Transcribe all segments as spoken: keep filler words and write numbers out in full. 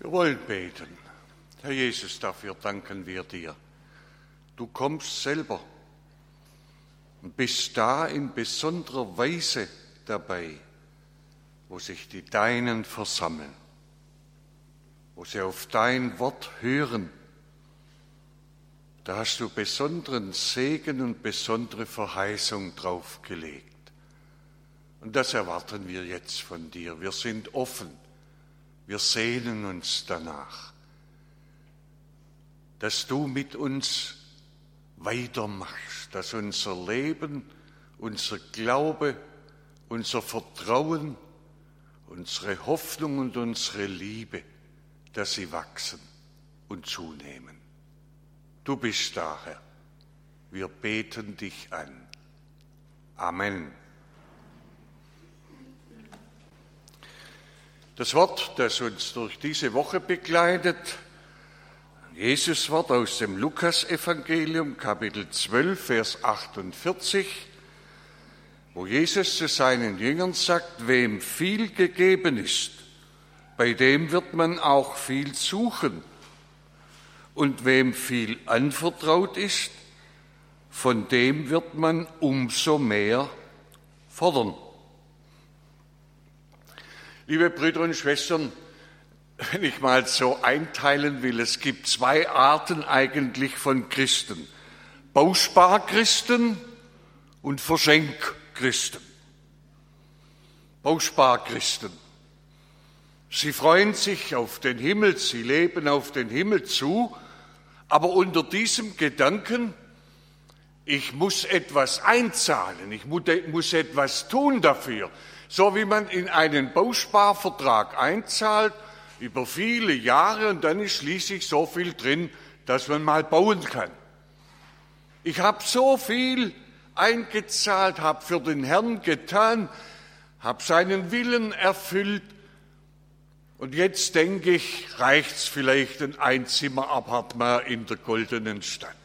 Wir wollen beten. Herr Jesus, dafür danken wir dir. Du kommst selber und bist da in besonderer Weise dabei, wo sich die Deinen versammeln, wo sie auf dein Wort hören. Da hast du besonderen Segen und besondere Verheißung draufgelegt. Und das erwarten wir jetzt von dir. Wir sind offen. Wir sehnen uns danach, dass du mit uns weitermachst, dass unser Leben, unser Glaube, unser Vertrauen, unsere Hoffnung und unsere Liebe, dass sie wachsen und zunehmen. Du bist da, Herr. Wir beten dich an. Amen. Das Wort, das uns durch diese Woche begleitet, Jesus Wort aus dem Lukasevangelium, Kapitel zwölf, Vers achtundvierzig, wo Jesus zu seinen Jüngern sagt, wem viel gegeben ist, bei dem wird man auch viel suchen. Und wem viel anvertraut ist, von dem wird man umso mehr fordern. Liebe Brüder und Schwestern, wenn ich mal so einteilen will, es gibt zwei Arten eigentlich von Christen. Bausparchristen und Verschenkchristen. Bausparchristen. Sie freuen sich auf den Himmel, sie leben auf den Himmel zu, aber unter diesem Gedanken, ich muss etwas einzahlen, ich muss etwas tun dafür. So wie man in einen Bausparvertrag einzahlt, über viele Jahre, und dann ist schließlich so viel drin, dass man mal bauen kann. Ich habe so viel eingezahlt, habe für den Herrn getan, habe seinen Willen erfüllt, und jetzt denke ich, reicht's vielleicht ein Einzimmer-Appartement in der goldenen Stadt.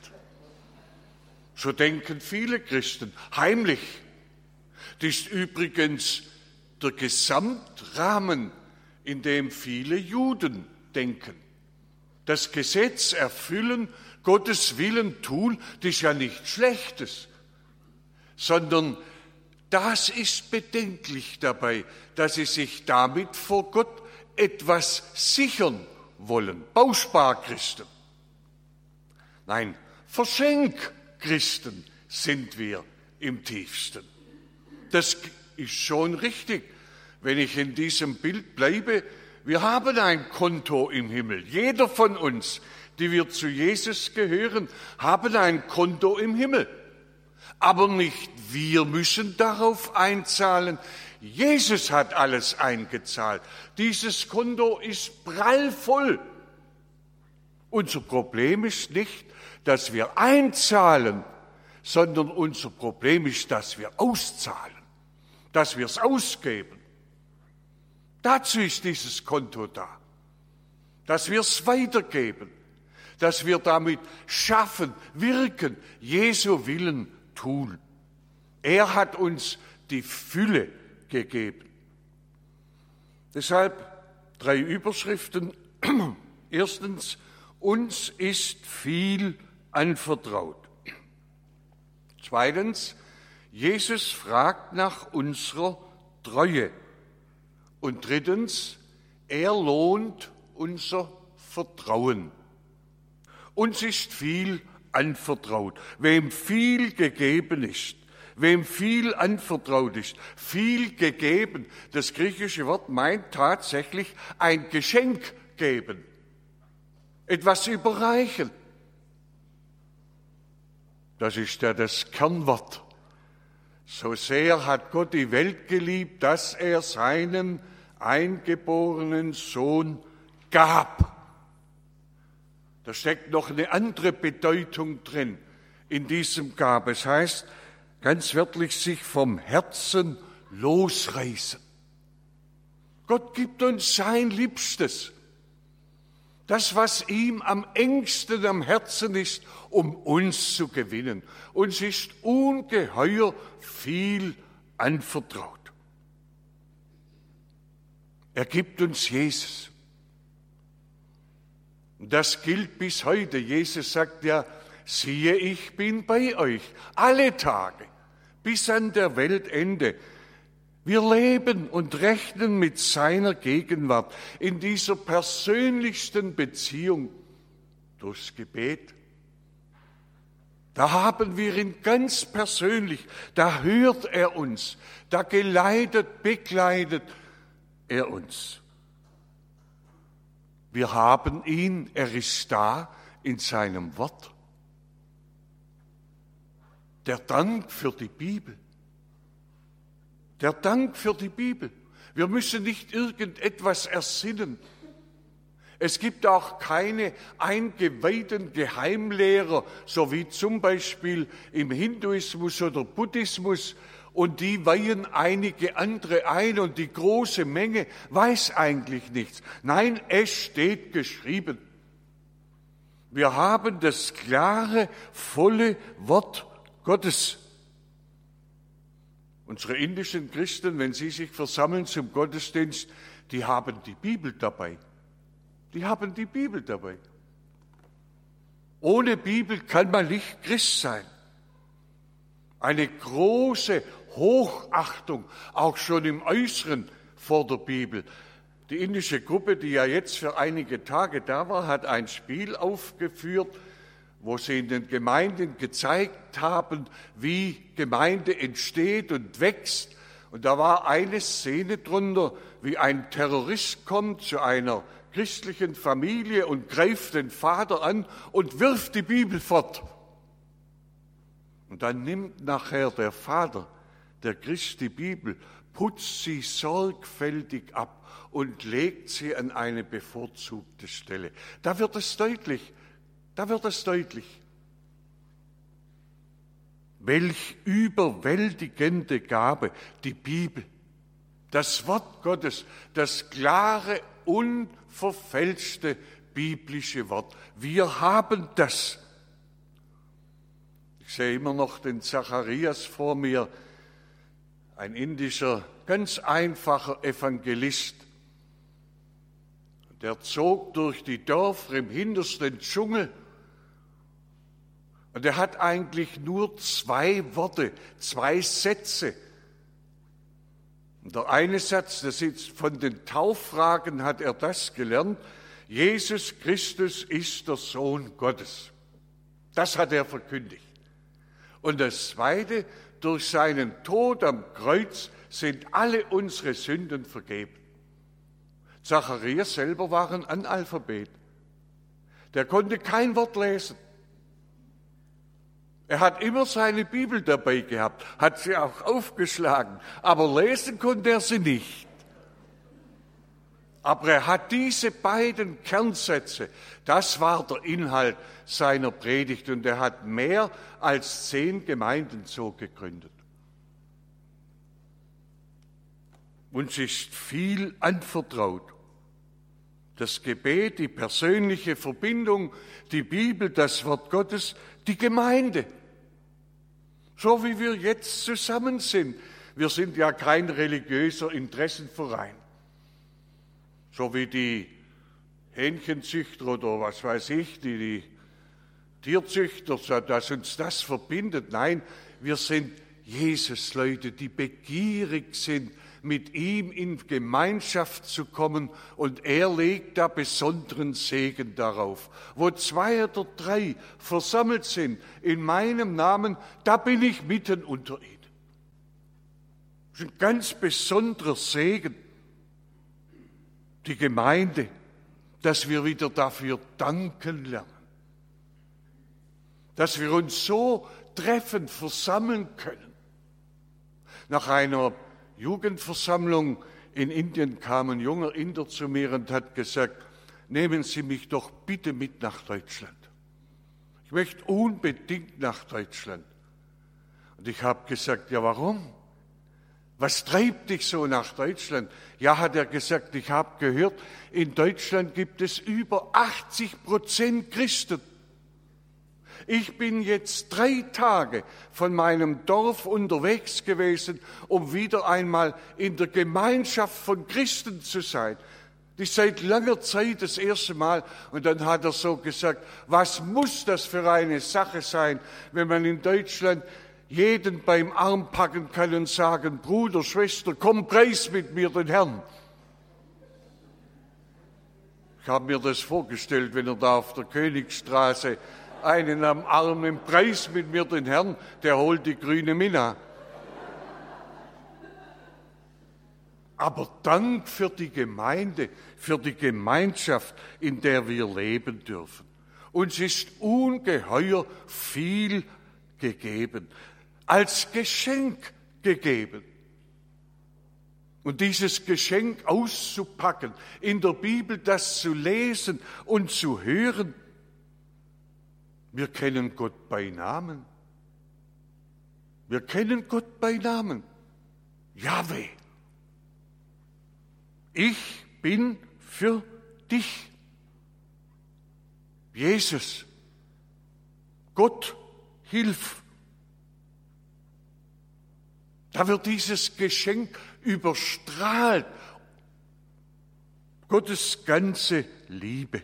So denken viele Christen, heimlich. Das ist übrigens der Gesamtrahmen, in dem viele Juden denken. Das Gesetz erfüllen, Gottes Willen tun, das ist ja nichts Schlechtes, sondern das ist bedenklich dabei, dass sie sich damit vor Gott etwas sichern wollen. Bausparchristen. Nein, Verschenkchristen sind wir im tiefsten. Das ist schon richtig, wenn ich in diesem Bild bleibe. Wir haben ein Konto im Himmel. Jeder von uns, die wir zu Jesus gehören, haben ein Konto im Himmel. Aber nicht wir müssen darauf einzahlen. Jesus hat alles eingezahlt. Dieses Konto ist prallvoll. Unser Problem ist nicht, dass wir einzahlen, sondern unser Problem ist, dass wir auszahlen, dass wir es ausgeben. Dazu ist dieses Konto da, dass wir es weitergeben, dass wir damit schaffen, wirken, Jesu Willen tun. Er hat uns die Fülle gegeben. Deshalb drei Überschriften. Erstens, uns ist viel anvertraut. Zweitens, Jesus fragt nach unserer Treue. Und drittens, er lohnt unser Vertrauen. Uns ist viel anvertraut. Wem viel gegeben ist, wem viel anvertraut ist, viel gegeben. Das griechische Wort meint tatsächlich ein Geschenk geben, etwas überreichen. Das ist ja das Kernwort. So sehr hat Gott die Welt geliebt, dass er seinen eingeborenen Sohn gab. Da steckt noch eine andere Bedeutung drin in diesem Gab. Es heißt ganz wörtlich, sich vom Herzen losreißen. Gott gibt uns sein Liebstes. Das, was ihm am engsten am Herzen ist, um uns zu gewinnen. Uns ist ungeheuer viel anvertraut. Er gibt uns Jesus. Das gilt bis heute. Jesus sagt ja, siehe, ich bin bei euch alle Tage bis an der Weltende. Wir leben und rechnen mit seiner Gegenwart in dieser persönlichsten Beziehung durchs Gebet. Da haben wir ihn ganz persönlich, da hört er uns, da geleitet, begleitet er uns. Wir haben ihn, er ist da in seinem Wort. Der Dank für die Bibel. Der Dank für die Bibel. Wir müssen nicht irgendetwas ersinnen. Es gibt auch keine eingeweihten Geheimlehrer, so wie zum Beispiel im Hinduismus oder Buddhismus, und die weihen einige andere ein und die große Menge weiß eigentlich nichts. Nein, es steht geschrieben. Wir haben das klare, volle Wort Gottes. Unsere indischen Christen, wenn sie sich versammeln zum Gottesdienst, die haben die Bibel dabei. Die haben die Bibel dabei. Ohne Bibel kann man nicht Christ sein. Eine große Hochachtung, auch schon im Äußeren vor der Bibel. Die indische Gruppe, die ja jetzt für einige Tage da war, hat ein Spiel aufgeführt, wo sie in den Gemeinden gezeigt haben, wie Gemeinde entsteht und wächst. Und da war eine Szene drunter, wie ein Terrorist kommt zu einer christlichen Familie und greift den Vater an und wirft die Bibel fort. Und dann nimmt nachher der Vater, der Christ, die Bibel, putzt sie sorgfältig ab und legt sie an eine bevorzugte Stelle. Da wird es deutlich, da wird es deutlich. Welch überwältigende Gabe, die Bibel, das Wort Gottes, das klare, unverfälschte biblische Wort. Wir haben das. Ich sehe immer noch den Zacharias vor mir, ein indischer, ganz einfacher Evangelist. Der zog durch die Dörfer im hintersten Dschungel und er hat eigentlich nur zwei Worte, zwei Sätze. Und der eine Satz, das ist von den Tauffragen, hat er das gelernt: Jesus Christus ist der Sohn Gottes. Das hat er verkündigt. Und das zweite: durch seinen Tod am Kreuz sind alle unsere Sünden vergeben. Zacharias selber war ein Analphabet. Der konnte kein Wort lesen. Er hat immer seine Bibel dabei gehabt, hat sie auch aufgeschlagen, aber lesen konnte er sie nicht. Aber er hat diese beiden Kernsätze, das war der Inhalt seiner Predigt, und er hat mehr als zehn Gemeinden so gegründet. Uns ist viel anvertraut. Das Gebet, die persönliche Verbindung, die Bibel, das Wort Gottes, die Gemeinde. So wie wir jetzt zusammen sind. Wir sind ja kein religiöser Interessenverein. So wie die Hähnchenzüchter oder was weiß ich, die, die Tierzüchter, dass uns das verbindet. Nein, wir sind Jesus-Leute, die begierig sind, mit ihm in Gemeinschaft zu kommen, und er legt da besonderen Segen darauf. Wo zwei oder drei versammelt sind in meinem Namen, da bin ich mitten unter ihnen. Das ist ein ganz besonderer Segen. Die Gemeinde, dass wir wieder dafür danken lernen. Dass wir uns so treffen, versammeln können. Nach einer Jugendversammlung in Indien kam ein junger Inder zu mir und hat gesagt: Nehmen Sie mich doch bitte mit nach Deutschland. Ich möchte unbedingt nach Deutschland. Und ich habe gesagt: Ja, warum? Was treibt dich so nach Deutschland? Ja, hat er gesagt, ich habe gehört, in Deutschland gibt es über achtzig Prozent Christen. Ich bin jetzt drei Tage von meinem Dorf unterwegs gewesen, um wieder einmal in der Gemeinschaft von Christen zu sein. Das ist seit langer Zeit das erste Mal. Und dann hat er so gesagt, was muss das für eine Sache sein, wenn man in Deutschland jeden beim Arm packen kann und sagen, Bruder, Schwester, komm, preis mit mir den Herrn. Ich habe mir das vorgestellt, wenn er da auf der Königstraße einen am Arm im Preis mit mir den Herrn, der holt die grüne Minna. Aber Dank für die Gemeinde, für die Gemeinschaft, in der wir leben dürfen. Uns ist ungeheuer viel gegeben, als Geschenk gegeben. Und dieses Geschenk auszupacken, in der Bibel das zu lesen und zu hören, wir kennen Gott bei Namen. Wir kennen Gott bei Namen. Jahwe. Ich bin für dich. Jesus. Gott, hilf. Da wird dieses Geschenk überstrahlt. Gottes ganze Liebe.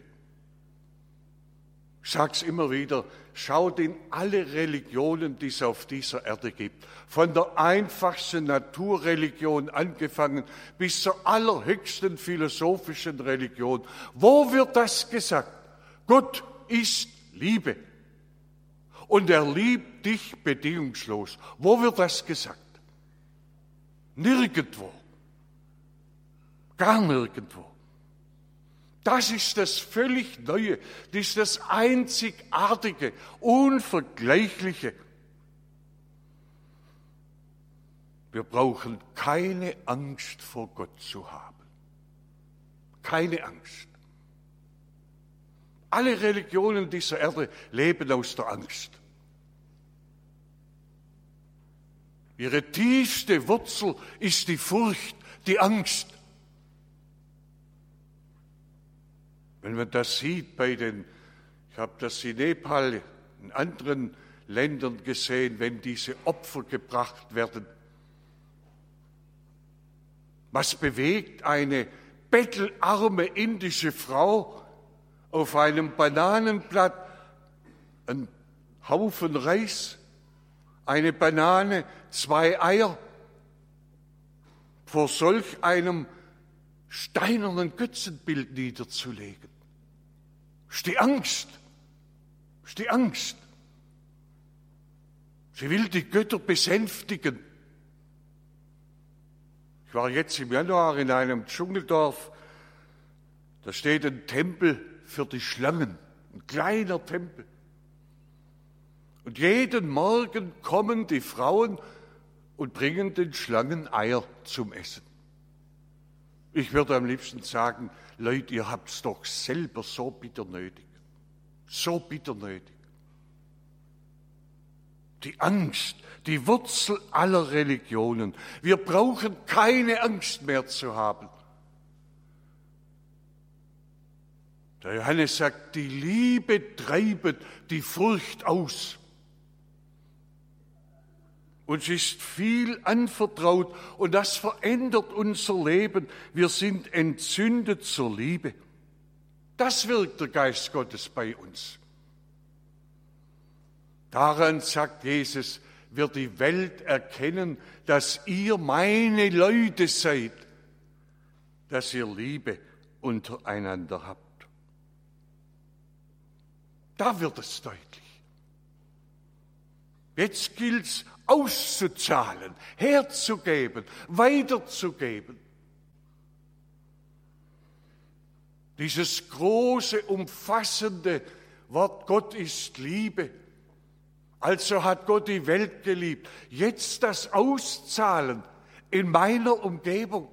Ich sage es immer wieder, schaut in alle Religionen, die es auf dieser Erde gibt. Von der einfachsten Naturreligion angefangen bis zur allerhöchsten philosophischen Religion. Wo wird das gesagt? Gott ist Liebe. Und er liebt dich bedingungslos. Wo wird das gesagt? Nirgendwo. Gar nirgendwo. Das ist das völlig Neue, das ist das Einzigartige, Unvergleichliche. Wir brauchen keine Angst vor Gott zu haben. Keine Angst. Alle Religionen dieser Erde leben aus der Angst. Ihre tiefste Wurzel ist die Furcht, die Angst. Wenn man das sieht bei den, ich habe das in Nepal, in anderen Ländern gesehen, wenn diese Opfer gebracht werden. Was bewegt eine bettelarme indische Frau auf einem Bananenblatt, einen Haufen Reis, eine Banane, zwei Eier, vor solch einem steinernen Götzenbild niederzulegen? Das ist die Angst. Das ist die Angst. Sie will die Götter besänftigen. Ich war jetzt im Januar in einem Dschungeldorf. Da steht ein Tempel für die Schlangen, ein kleiner Tempel. Und jeden Morgen kommen die Frauen und bringen den Schlangen Eier zum Essen. Ich würde am liebsten sagen, Leute, ihr habt es doch selber so bitter nötig. So bitter nötig. Die Angst, die Wurzel aller Religionen. Wir brauchen keine Angst mehr zu haben. Der Johannes sagt, die Liebe treibet die Furcht aus. Uns ist viel anvertraut und das verändert unser Leben. Wir sind entzündet zur Liebe. Das wirkt der Geist Gottes bei uns. Daran, sagt Jesus, wird die Welt erkennen, dass ihr meine Leute seid, dass ihr Liebe untereinander habt. Da wird es deutlich. Jetzt gilt es auszuzahlen, herzugeben, weiterzugeben. Dieses große, umfassende Wort, Gott ist Liebe. Also hat Gott die Welt geliebt. Jetzt das Auszahlen in meiner Umgebung.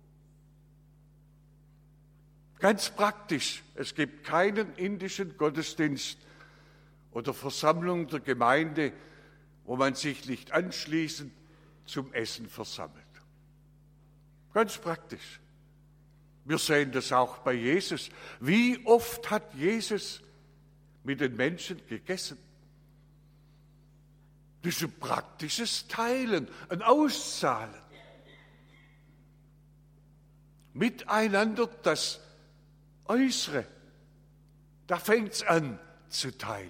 Ganz praktisch. Es gibt keinen indischen Gottesdienst oder Versammlung der Gemeinde, wo man sich nicht anschließend zum Essen versammelt. Ganz praktisch. Wir sehen das auch bei Jesus. Wie oft hat Jesus mit den Menschen gegessen? Das ist ein praktisches Teilen, ein Auszahlen. Miteinander das Äußere. Da fängt es an zu teilen.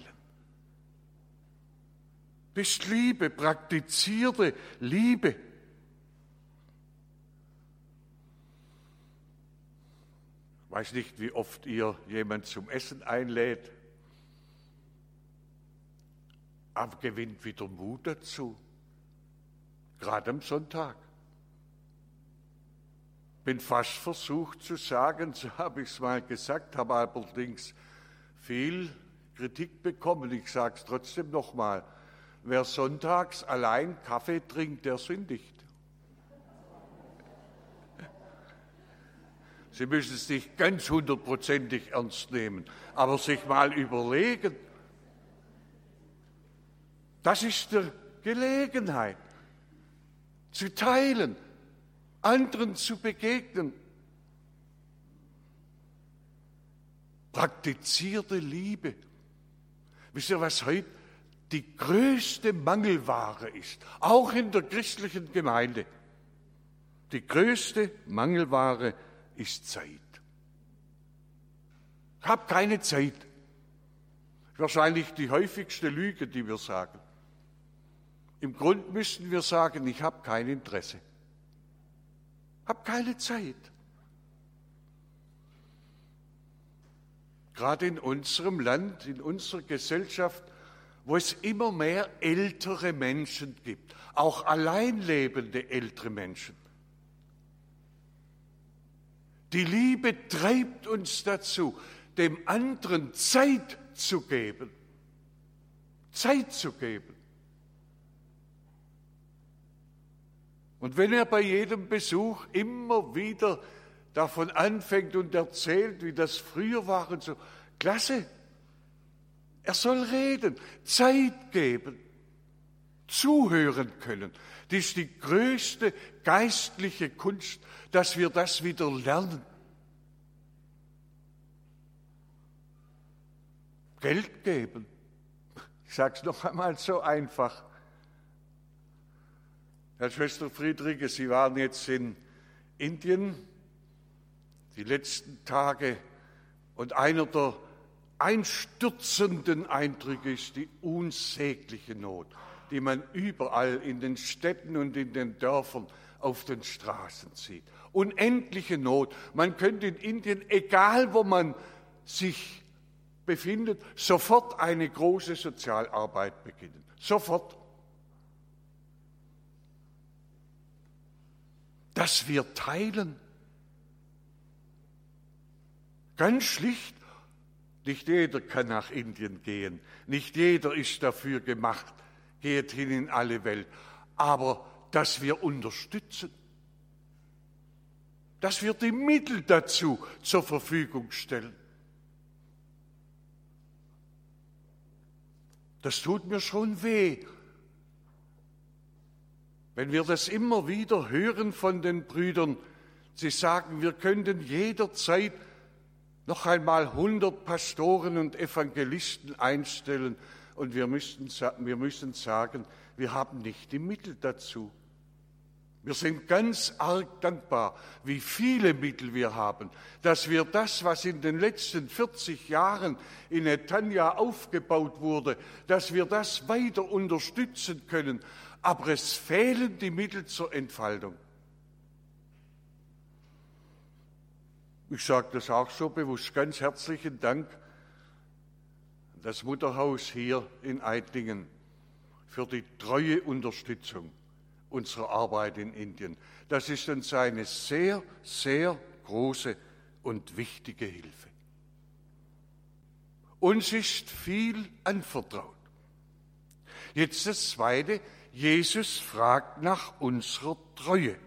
Das ist Liebe, praktizierte Liebe. Ich weiß nicht, wie oft ihr jemand zum Essen einlädt, aber gewinnt wieder Mut dazu, gerade am Sonntag. Bin fast versucht zu sagen, so habe ich es mal gesagt, habe allerdings viel Kritik bekommen. Ich sage es trotzdem nochmal. Wer sonntags allein Kaffee trinkt, der sündigt. Sie müssen es nicht ganz hundertprozentig ernst nehmen, aber sich mal überlegen. Das ist die Gelegenheit, zu teilen, anderen zu begegnen. Praktizierte Liebe. Wisst ihr, was heute die größte Mangelware ist, auch in der christlichen Gemeinde? Die größte Mangelware ist Zeit. Ich habe keine Zeit. Wahrscheinlich die häufigste Lüge, die wir sagen. Im Grund müssten wir sagen, ich habe kein Interesse. Ich habe keine Zeit. Gerade in unserem Land, in unserer Gesellschaft, wo es immer mehr ältere Menschen gibt, auch alleinlebende ältere Menschen. Die Liebe treibt uns dazu, dem anderen Zeit zu geben. Zeit zu geben. Und wenn er bei jedem Besuch immer wieder davon anfängt und erzählt, wie das früher war und so, klasse. Er soll reden, Zeit geben, zuhören können. Das ist die größte geistliche Kunst, dass wir das wieder lernen. Geld geben. Ich sage es noch einmal so einfach. Herr Schwester Friedrike, Sie waren jetzt in Indien die letzten Tage und einer der einstürzenden Eindrücke ist die unsägliche Not, die man überall in den Städten und in den Dörfern auf den Straßen sieht. Unendliche Not. Man könnte in Indien, egal wo man sich befindet, sofort eine große Sozialarbeit beginnen. Sofort. Dass wir teilen. Ganz schlicht. Nicht jeder kann nach Indien gehen. Nicht jeder ist dafür gemacht. Geht hin in alle Welt. Aber dass wir unterstützen. Dass wir die Mittel dazu zur Verfügung stellen. Das tut mir schon weh, wenn wir das immer wieder hören von den Brüdern. Sie sagen, wir könnten jederzeit noch einmal hundert Pastoren und Evangelisten einstellen und wir müssen, wir müssen sagen, wir haben nicht die Mittel dazu. Wir sind ganz arg dankbar, wie viele Mittel wir haben, dass wir das, was in den letzten vierzig Jahren in Netanya aufgebaut wurde, dass wir das weiter unterstützen können. Aber es fehlen die Mittel zur Entfaltung. Ich sage das auch so bewusst. Ganz herzlichen Dank an das Mutterhaus hier in Eitlingen für die treue Unterstützung unserer Arbeit in Indien. Das ist uns eine sehr, sehr große und wichtige Hilfe. Uns ist viel anvertraut. Jetzt das Zweite, Jesus fragt nach unserer Treue.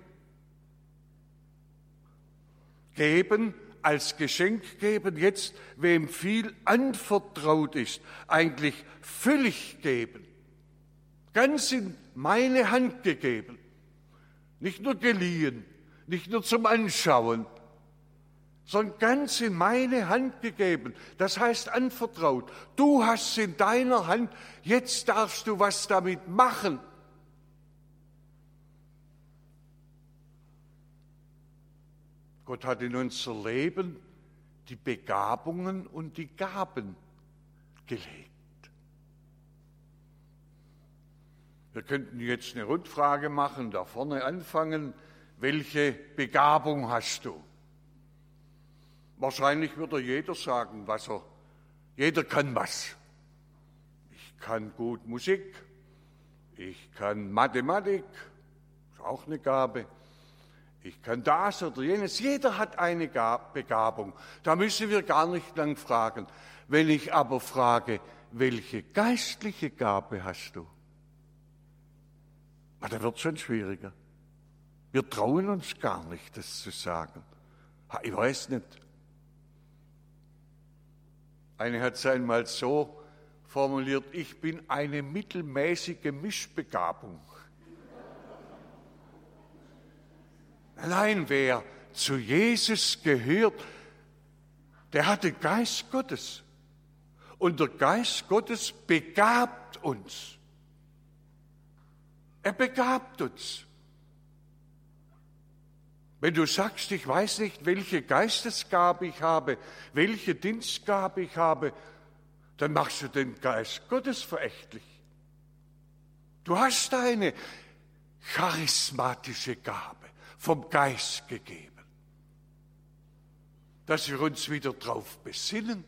Geben, als Geschenk geben, jetzt wem viel anvertraut ist, eigentlich völlig geben. Ganz in meine Hand gegeben. Nicht nur geliehen, nicht nur zum Anschauen, sondern ganz in meine Hand gegeben. Das heißt anvertraut. Du hast es in deiner Hand, jetzt darfst du was damit machen. Gott hat in unser Leben die Begabungen und die Gaben gelegt. Wir könnten jetzt eine Rundfrage machen, da vorne anfangen. Welche Begabung hast du? Wahrscheinlich würde jeder sagen, was er, jeder kann was. Ich kann gut Musik, ich kann Mathematik, ist auch eine Gabe. Ich kann das oder jenes. Jeder hat eine Begabung. Da müssen wir gar nicht lang fragen. Wenn ich aber frage, welche geistliche Gabe hast du? Na, da wird es schon schwieriger. Wir trauen uns gar nicht, das zu sagen. Ich weiß nicht. Eine hat es einmal so formuliert, ich bin eine mittelmäßige Mischbegabung. Allein wer zu Jesus gehört, der hat den Geist Gottes. Und der Geist Gottes begabt uns. Er begabt uns. Wenn du sagst, ich weiß nicht, welche Geistesgabe ich habe, welche Dienstgabe ich habe, dann machst du den Geist Gottes verächtlich. Du hast eine charismatische Gabe vom Geist gegeben, dass wir uns wieder drauf besinnen.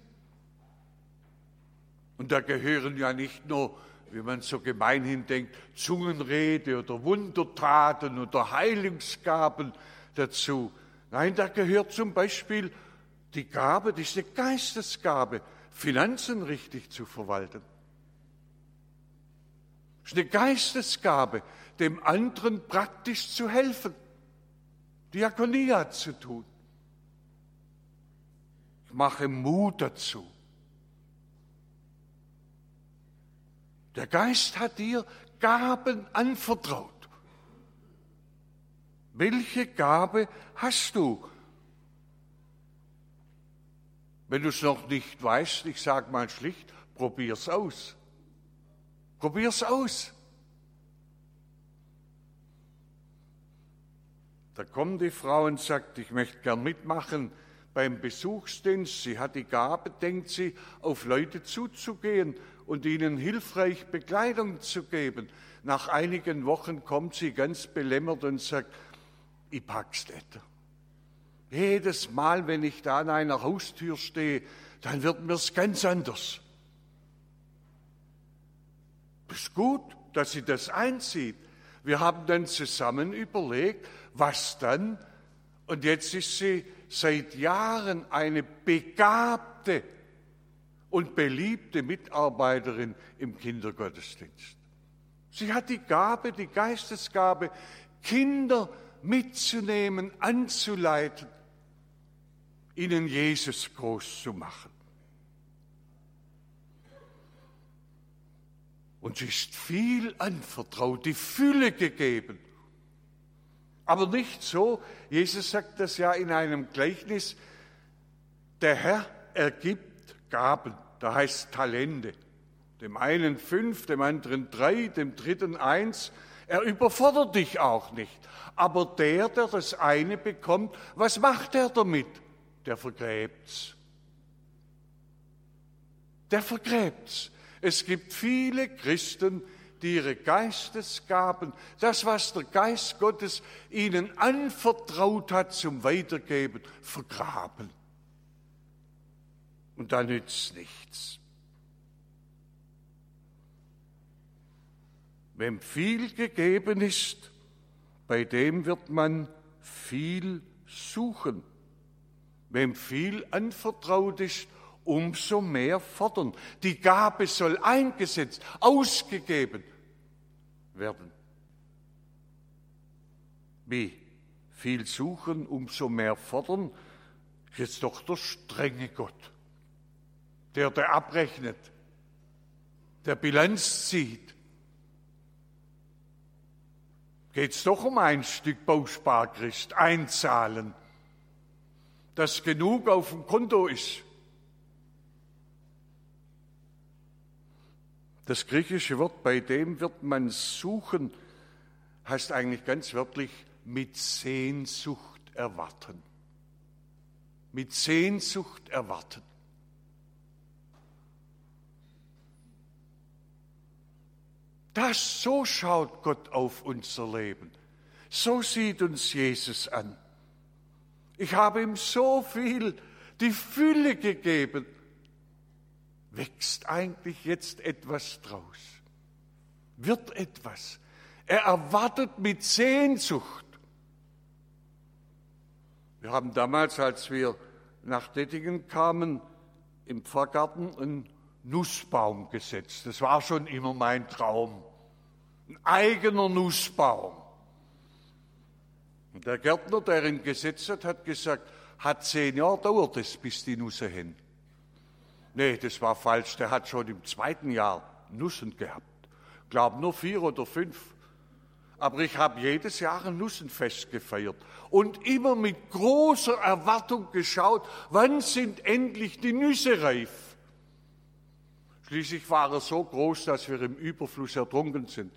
Und da gehören ja nicht nur, wie man so gemeinhin denkt, Zungenrede oder Wundertaten oder Heilungsgaben dazu. Nein, da gehört zum Beispiel die Gabe, diese Geistesgabe, Finanzen richtig zu verwalten. Es ist eine Geistesgabe, dem anderen praktisch zu helfen, Diakonia zu tun. Ich mache Mut dazu. Der Geist hat dir Gaben anvertraut. Welche Gabe hast du? Wenn du es noch nicht weißt, ich sage mal schlicht, probier's aus. Probier's aus. Da kommt die Frau und sagt, ich möchte gern mitmachen beim Besuchsdienst. Sie hat die Gabe, denkt sie, auf Leute zuzugehen und ihnen hilfreich Bekleidung zu geben. Nach einigen Wochen kommt sie ganz belämmert und sagt, ich pack's nicht. Jedes Mal, wenn ich da an einer Haustür stehe, dann wird mir's ganz anders. Das ist gut, dass sie das einsieht. Wir haben dann zusammen überlegt, was dann, und jetzt ist sie seit Jahren eine begabte und beliebte Mitarbeiterin im Kindergottesdienst. Sie hat die Gabe, die Geistesgabe, Kinder mitzunehmen, anzuleiten, ihnen Jesus groß zu machen. Und sie ist viel anvertraut, die Fülle gegeben. Aber nicht so, Jesus sagt das ja in einem Gleichnis, der Herr ergibt Gaben, da heißt Talente. Dem einen fünf, dem anderen drei, dem dritten eins. Er überfordert dich auch nicht. Aber der, der das eine bekommt, was macht er damit? Der vergräbt's. Der vergräbt's. Es gibt viele Christen, die ihre Geistesgaben, das, was der Geist Gottes ihnen anvertraut hat zum Weitergeben, vergraben. Und da nützt nichts. Wem viel gegeben ist, bei dem wird man viel suchen. Wem viel anvertraut ist, umso mehr fordern. Die Gabe soll eingesetzt, ausgegeben werden. Wie? Viel suchen, umso mehr fordern? Jetzt doch der strenge Gott, der, der abrechnet, der Bilanz zieht. Geht es doch um ein Stück Bausparchrist, einzahlen, dass genug auf dem Konto ist. Das griechische Wort, bei dem wird man suchen, heißt eigentlich ganz wörtlich mit Sehnsucht erwarten. mit Sehnsucht erwarten. Das, so schaut Gott auf unser Leben. So sieht uns Jesus an. Ich habe ihm so viel, die Fülle gegeben. Wächst eigentlich jetzt etwas draus? Wird etwas? Er erwartet mit Sehnsucht. Wir haben damals, als wir nach Dettingen kamen, im Pfarrgarten einen Nussbaum gesetzt. Das war schon immer mein Traum. Ein eigener Nussbaum. Und der Gärtner, der ihn gesetzt hat, hat gesagt, hat zehn Jahre dauert es, bis die Nüsse hin. Nee, das war falsch. Der hat schon im zweiten Jahr Nüssen gehabt. Ich glaube nur vier oder fünf. Aber ich habe jedes Jahr ein Nussenfest gefeiert und immer mit großer Erwartung geschaut, wann sind endlich die Nüsse reif. Schließlich war er so groß, dass wir im Überfluss ertrunken sind.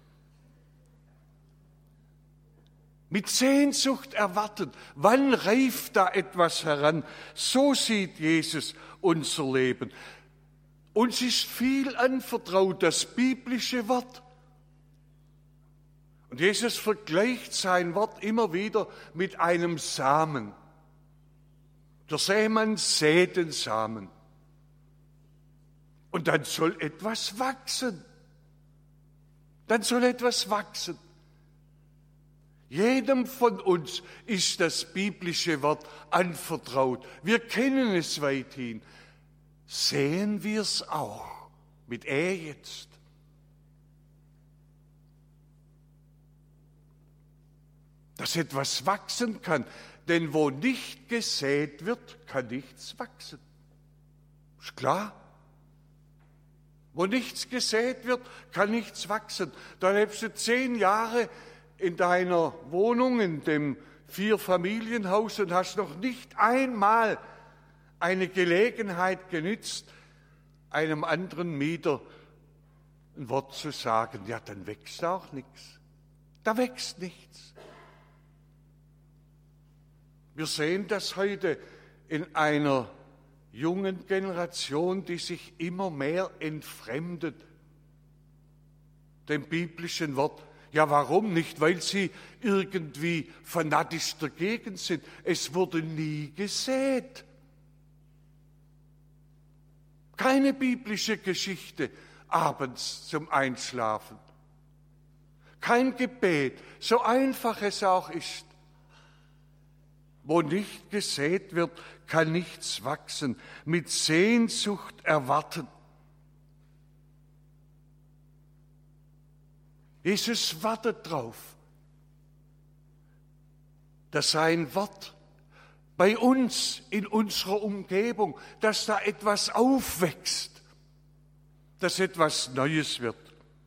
Mit Sehnsucht erwarten, wann reift da etwas heran? So sieht Jesus unser Leben. Uns ist viel anvertraut, das biblische Wort. Und Jesus vergleicht sein Wort immer wieder mit einem Samen. Der Sämann sät den Samen. Und dann soll etwas wachsen. Dann soll etwas wachsen. Jedem von uns ist das biblische Wort anvertraut. Wir kennen es weithin. Sehen wir es auch mit er jetzt. Dass etwas wachsen kann. Denn wo nicht gesät wird, kann nichts wachsen. Ist klar? Wo nichts gesät wird, kann nichts wachsen. Da lebst du zehn Jahre in deiner Wohnung, in dem Vierfamilienhaus und hast noch nicht einmal eine Gelegenheit genützt, einem anderen Mieter ein Wort zu sagen. Ja, dann wächst auch nichts. Da wächst nichts. Wir sehen das heute in einer jungen Generation, die sich immer mehr entfremdet dem biblischen Wort. Ja, warum nicht? Weil sie irgendwie fanatisch dagegen sind. Es wurde nie gesät. Keine biblische Geschichte abends zum Einschlafen. Kein Gebet, so einfach es auch ist. Wo nicht gesät wird, kann nichts wachsen. Mit Sehnsucht erwarten. Jesus wartet drauf, dass sein Wort bei uns, in unserer Umgebung, dass da etwas aufwächst, dass etwas Neues wird.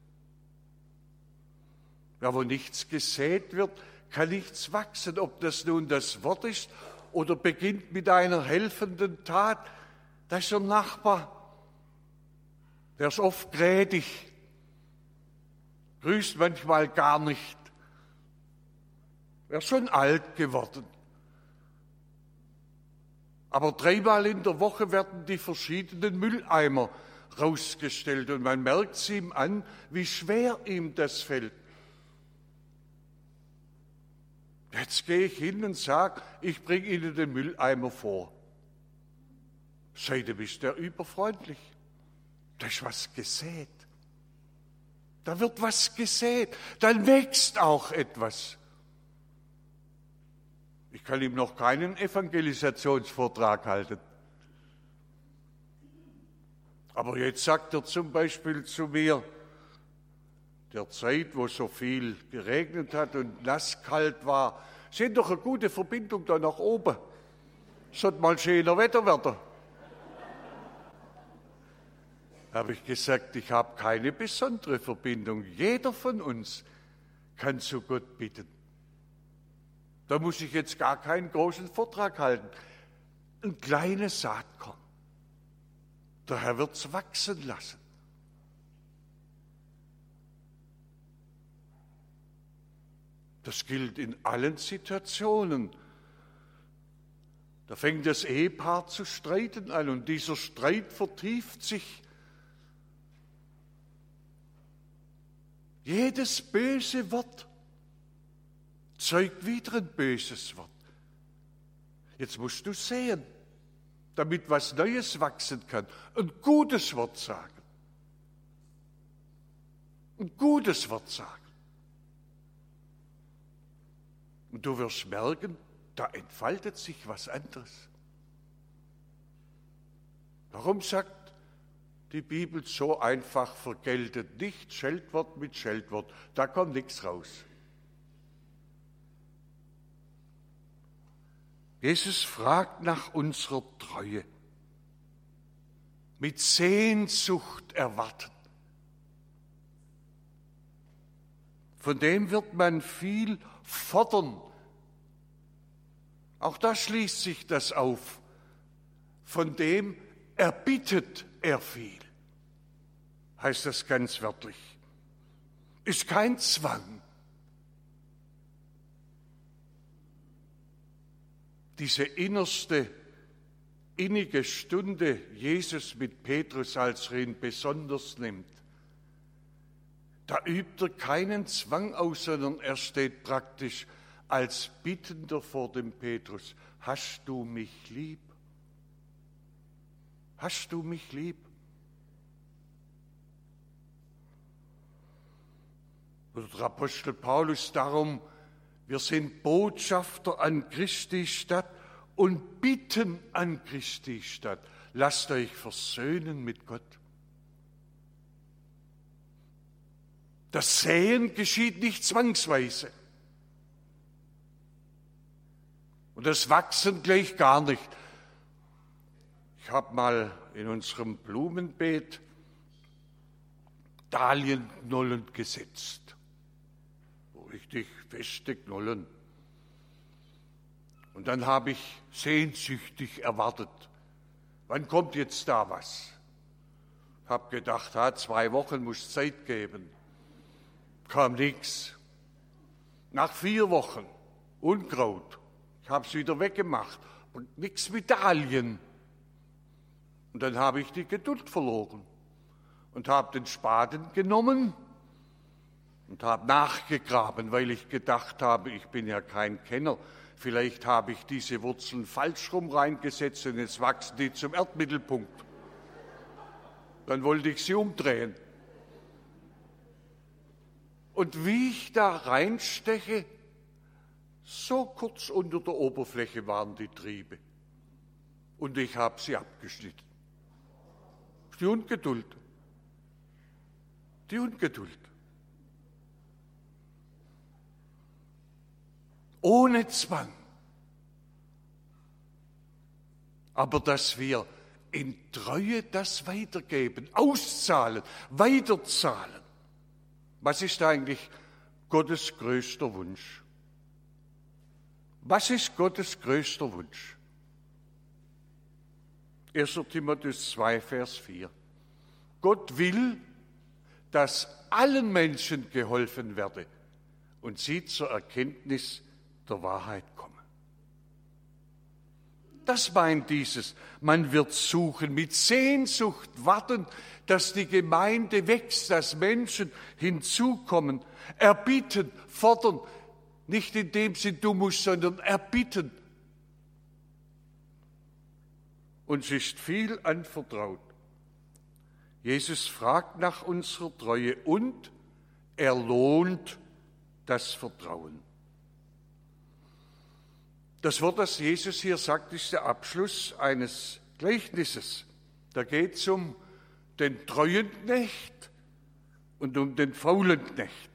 Ja, wo nichts gesät wird, kann nichts wachsen, ob das nun das Wort ist oder beginnt mit einer helfenden Tat. Da ist ein Nachbar, der ist oft gnädig, grüßt manchmal gar nicht. Er ist schon alt geworden. Aber dreimal in der Woche werden die verschiedenen Mülleimer rausgestellt und man merkt es ihm an, wie schwer ihm das fällt. Jetzt gehe ich hin und sage, ich bringe Ihnen den Mülleimer vor. Seitdem ist er überfreundlich. Da ist was gesät. Da wird was gesät. Dann wächst auch etwas. Ich kann ihm noch keinen Evangelisationsvortrag halten. Aber jetzt sagt er zum Beispiel zu mir, der Zeit, wo so viel geregnet hat und nasskalt war, sind doch eine gute Verbindung da nach oben. Sollte mal schöner Wetter werden. Habe ich gesagt, ich habe keine besondere Verbindung. Jeder von uns kann zu Gott bitten. Da muss ich jetzt gar keinen großen Vortrag halten. Ein kleines Saatkorn. Der Herr wird es wachsen lassen. Das gilt in allen Situationen. Da fängt das Ehepaar zu streiten an und dieser Streit vertieft sich. Jedes böse Wort zeugt wieder ein böses Wort. Jetzt musst du sehen, damit was Neues wachsen kann, ein gutes Wort sagen. Ein gutes Wort sagen. Und du wirst merken, da entfaltet sich was anderes. Warum sagt die Bibel so einfach, vergeltet nicht Scheltwort mit Scheltwort? Da kommt nichts raus. Jesus fragt nach unserer Treue. Mit Sehnsucht erwarten. Von dem wird man viel fordern. Auch da schließt sich das auf. Von dem erbittet er viel. Heißt das ganz wörtlich. Ist kein Zwang. Diese innerste, innige Stunde Jesus mit Petrus, als er ihn besonders nimmt, da übt er keinen Zwang aus, sondern er steht praktisch als Bittender vor dem Petrus. Hast du mich lieb? Hast du mich lieb? Oder der Apostel Paulus darum, wir sind Botschafter an Christi Stadt und bitten an Christi Stadt. Lasst euch versöhnen mit Gott. Das Säen geschieht nicht zwangsweise. Und das Wachsen gleich gar nicht. Ich habe mal in unserem Blumenbeet Dahlienknollen gesetzt. Richtig feste Knollen. Und dann habe ich sehnsüchtig erwartet, wann kommt jetzt da was? Ich habe gedacht, ha, zwei Wochen muss es Zeit geben. Kam nichts. Nach vier Wochen Unkraut. Ich habe es wieder weggemacht. Und nichts mit Dahlien. Und dann habe ich die Geduld verloren und habe den Spaten genommen und habe nachgegraben, weil ich gedacht habe, ich bin ja kein Kenner. Vielleicht habe ich diese Wurzeln falsch rum reingesetzt und jetzt wachsen die zum Erdmittelpunkt. Dann wollte ich sie umdrehen. Und wie ich da reinsteche, so kurz unter der Oberfläche waren die Triebe. Und ich habe sie abgeschnitten. Die Ungeduld. Die Ungeduld. Ohne Zwang. Aber dass wir in Treue das weitergeben, auszahlen, weiterzahlen. Was ist eigentlich Gottes größter Wunsch? Was ist Gottes größter Wunsch? erster Timotheus zwei, Vers vier. Gott will, dass allen Menschen geholfen werde und sie zur Erkenntnis der Wahrheit kommen. Das meint dieses. Man wird suchen, mit Sehnsucht warten, dass die Gemeinde wächst, dass Menschen hinzukommen, erbitten, fordern, nicht in dem Sinn, du musst, sondern erbitten. Uns ist viel anvertraut. Jesus fragt nach unserer Treue und er lohnt das Vertrauen. Das Wort, das Jesus hier sagt, ist der Abschluss eines Gleichnisses. Da geht es um den treuen Knecht und um den faulen Knecht.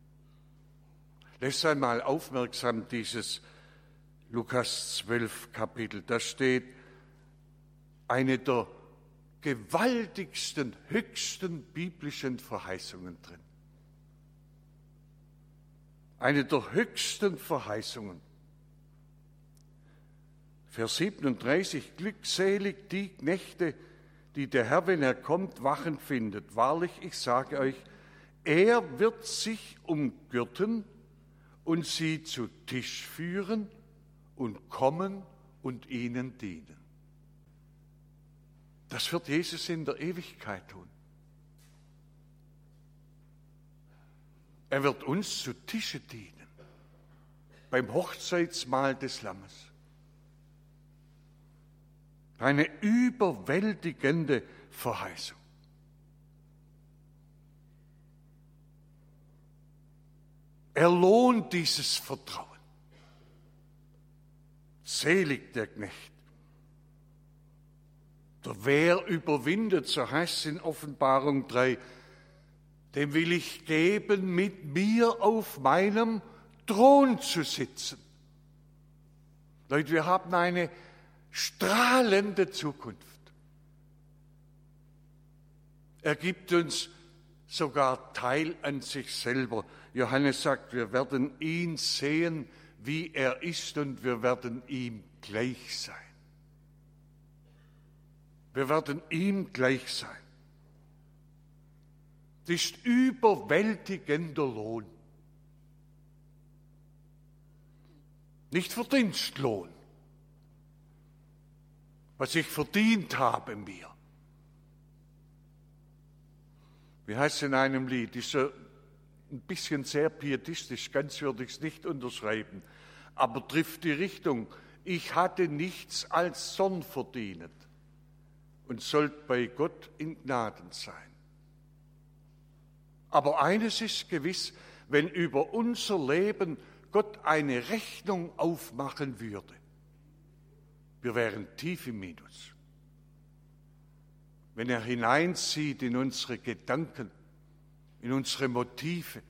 Lässt einmal aufmerksam dieses Lukas zwölf Kapitel. Da steht eine der gewaltigsten, höchsten biblischen Verheißungen drin. Eine der höchsten Verheißungen. Vers siebenunddreißig, glückselig die Knechte, die der Herr, wenn er kommt, wachend findet. Wahrlich, ich sage euch, er wird sich umgürten und sie zu Tisch führen und kommen und ihnen dienen. Das wird Jesus in der Ewigkeit tun. Er wird uns zu Tische dienen, beim Hochzeitsmahl des Lammes. Eine überwältigende Verheißung. Er lohnt dieses Vertrauen. Selig der Knecht. Der Wer überwindet, so heißt es in Offenbarung drei, dem will ich geben, mit mir auf meinem Thron zu sitzen. Leute, wir haben eine strahlende Zukunft. Er gibt uns sogar Teil an sich selber. Johannes sagt, wir werden ihn sehen, wie er ist, und wir werden ihm gleich sein. Wir werden ihm gleich sein. Das ist überwältigender Lohn. Nicht Verdienstlohn, was ich verdient habe mir. Wie heißt es in einem Lied, ist so ein bisschen sehr pietistisch, ganz würde ich es nicht unterschreiben, aber trifft die Richtung. Ich hatte nichts als Sonn verdient und sollt bei Gott in Gnaden sein. Aber eines ist gewiss, wenn über unser Leben Gott eine Rechnung aufmachen würde, wir wären tief im Minus. Wenn er hineinzieht in unsere Gedanken, in unsere Motive.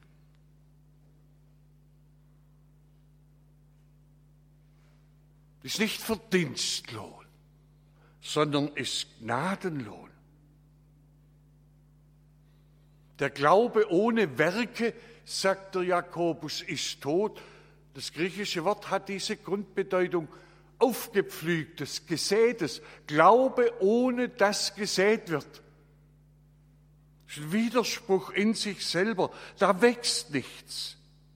Das ist nicht Verdienstlohn, sondern ist Gnadenlohn. Der Glaube ohne Werke, sagt der Jakobus, ist tot. Das griechische Wort hat diese Grundbedeutung: aufgepflügtes, gesätes. Glaube, ohne dass gesät wird. Das ist ein Widerspruch in sich selber. Da wächst nichts.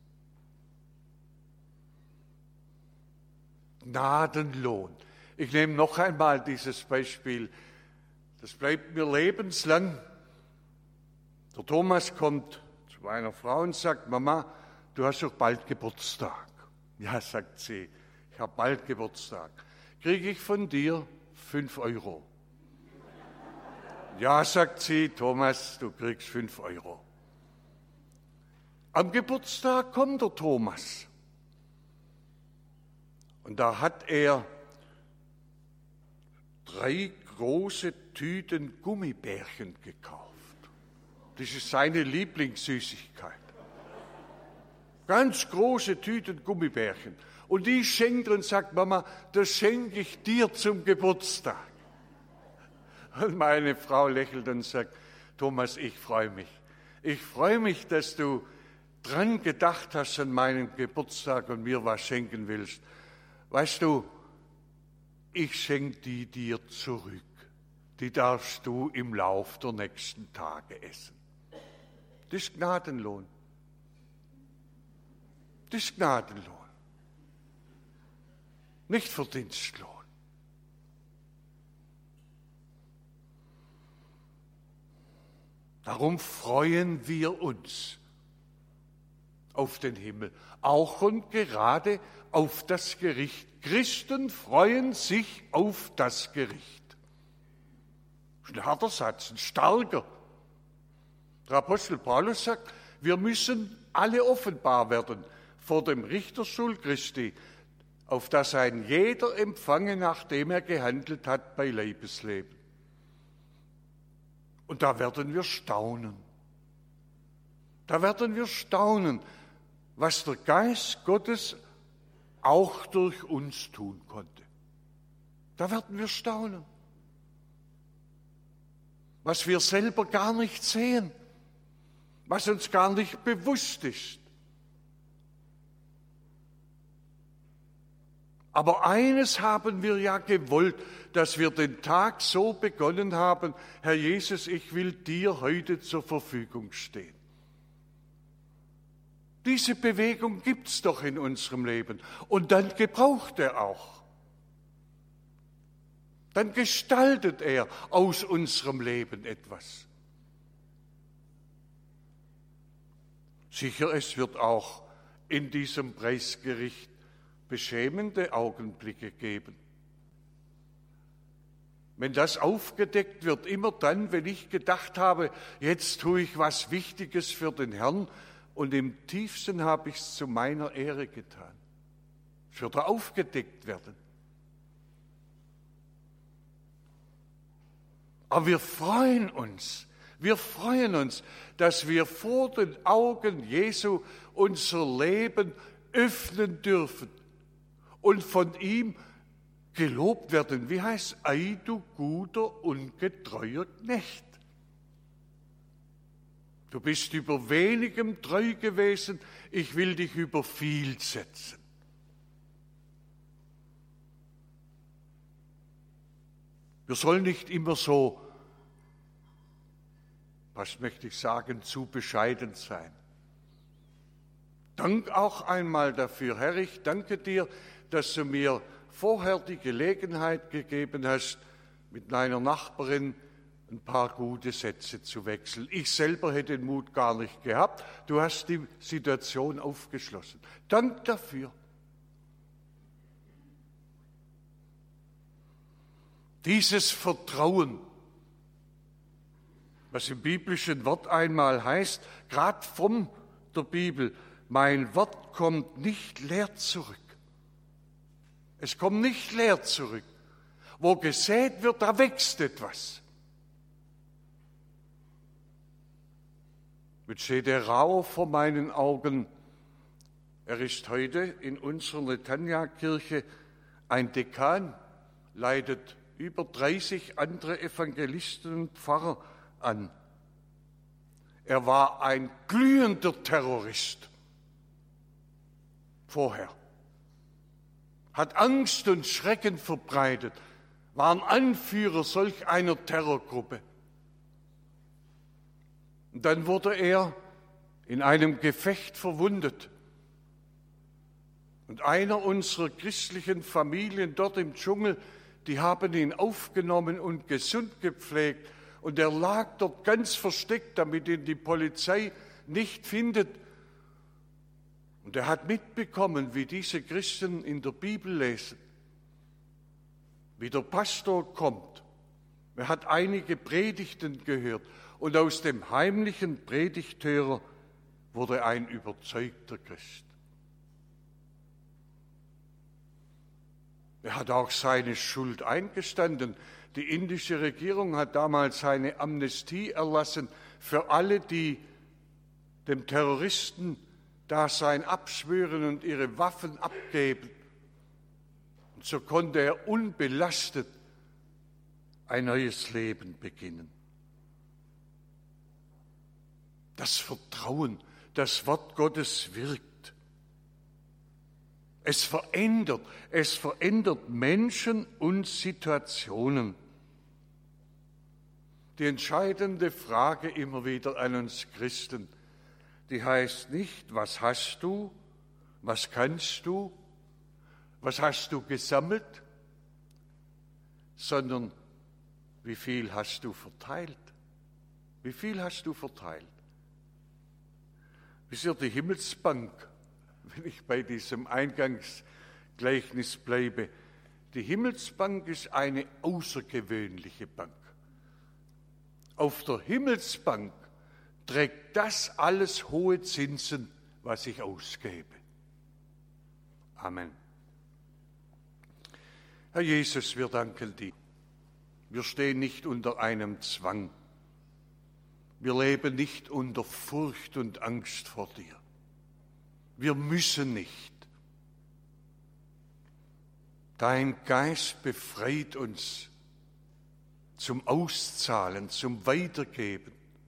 Gnadenlohn. Ich nehme noch einmal dieses Beispiel. Das bleibt mir lebenslang. Der Thomas kommt zu meiner Frau und sagt, Mama, du hast doch bald Geburtstag. Ja, sagt sie, ich habe bald Geburtstag. Kriege ich von dir fünf Euro? Ja, sagt sie, Thomas, du kriegst fünf Euro. Am Geburtstag kommt der Thomas. Und da hat er drei große Tüten Gummibärchen gekauft. Das ist seine Lieblingssüßigkeit. Ganz große Tüten Gummibärchen. Und die schenkt und sagt, Mama, das schenke ich dir zum Geburtstag. Und meine Frau lächelt und sagt, Thomas, ich freue mich. Ich freue mich, dass du dran gedacht hast an meinem Geburtstag und mir was schenken willst. Weißt du, ich schenke die dir zurück. Die darfst du im Lauf der nächsten Tage essen. Das ist Gnadenlohn. Das ist Gnadenlohn. Nicht Verdienstlohn. Darum freuen wir uns auf den Himmel, auch und gerade auf das Gericht. Christen freuen sich auf das Gericht. Das ist ein harter Satz, ein starker. Der Apostel Paulus sagt, wir müssen alle offenbar werden vor dem Richterstuhl Christi, auf das ein jeder empfange, nachdem er gehandelt hat bei Leibesleben. Und da werden wir staunen. Da werden wir staunen, was der Geist Gottes auch durch uns tun konnte. Da werden wir staunen. Was wir selber gar nicht sehen, was uns gar nicht bewusst ist. Aber eines haben wir ja gewollt, dass wir den Tag so begonnen haben, Herr Jesus, ich will dir heute zur Verfügung stehen. Diese Bewegung gibt's doch in unserem Leben und dann gebraucht er auch. Dann gestaltet er aus unserem Leben etwas. Sicher, es wird auch in diesem Preisgericht beschämende Augenblicke geben. Wenn das aufgedeckt wird, immer dann, wenn ich gedacht habe, jetzt tue ich was Wichtiges für den Herrn und im tiefsten habe ich es zu meiner Ehre getan. Es wird aufgedeckt werden. Aber wir freuen uns, wir freuen uns, dass wir vor den Augen Jesu unser Leben öffnen dürfen und von ihm gelobt werden. Wie heißt, ei du guter und getreuer Knecht. Du bist über wenigem treu gewesen, ich will dich über viel setzen. Wir sollen nicht immer so, was möchte ich sagen, zu bescheiden sein. Dank auch einmal dafür, Herr, ich danke dir, dass du mir vorher die Gelegenheit gegeben hast, mit meiner Nachbarin ein paar gute Sätze zu wechseln. Ich selber hätte den Mut gar nicht gehabt. Du hast die Situation aufgeschlossen. Dank dafür. Dieses Vertrauen, was im biblischen Wort einmal heißt, gerade von der Bibel, mein Wort kommt nicht leer zurück. Es kommt nicht leer zurück. Wo gesät wird, da wächst etwas. Jetzt steht der Rauer vor meinen Augen. Er ist heute in unserer Netanya-Kirche ein Dekan, leitet über dreißig andere Evangelisten und Pfarrer an. Er war ein glühender Terrorist vorher, hat Angst und Schrecken verbreitet, war ein Anführer solch einer Terrorgruppe. Und dann wurde er in einem Gefecht verwundet. Und einer unserer christlichen Familien dort im Dschungel, die haben ihn aufgenommen und gesund gepflegt. Und er lag dort ganz versteckt, damit ihn die Polizei nicht findet. Und er hat mitbekommen, wie diese Christen in der Bibel lesen, wie der Pastor kommt. Er hat einige Predigten gehört und aus dem heimlichen Predigthörer wurde ein überzeugter Christ. Er hat auch seine Schuld eingestanden. Die indische Regierung hat damals eine Amnestie erlassen für alle, die dem Terroristendasein abschwören und ihre Waffen abgeben. Und so konnte er unbelastet ein neues Leben beginnen. Das Vertrauen, das Wort Gottes wirkt. Es verändert, es verändert Menschen und Situationen. Die entscheidende Frage immer wieder an uns Christen, die heißt nicht, was hast du, was kannst du, was hast du gesammelt, sondern wie viel hast du verteilt? Wie viel hast du verteilt? Wisst ihr, die Himmelsbank, wenn ich bei diesem Eingangsgleichnis bleibe, die Himmelsbank ist eine außergewöhnliche Bank. Auf der Himmelsbank trägt das alles hohe Zinsen, was ich ausgebe. Amen. Herr Jesus, wir danken dir. Wir stehen nicht unter einem Zwang. Wir leben nicht unter Furcht und Angst vor dir. Wir müssen nicht. Dein Geist befreit uns zum Auszahlen, zum Weitergeben.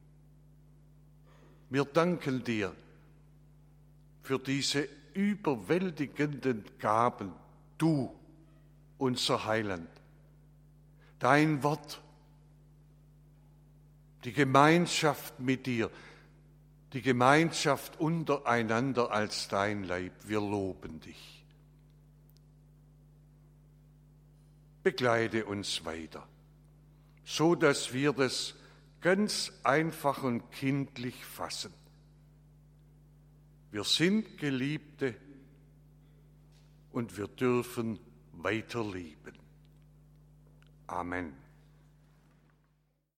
Wir danken dir für diese überwältigenden Gaben, du, unser Heiland, dein Wort, die Gemeinschaft mit dir, die Gemeinschaft untereinander als dein Leib. Wir loben dich. begleite uns weiter, so dass wir das ganz einfach und kindlich fassen. Wir sind Geliebte und wir dürfen weiter lieben. Amen.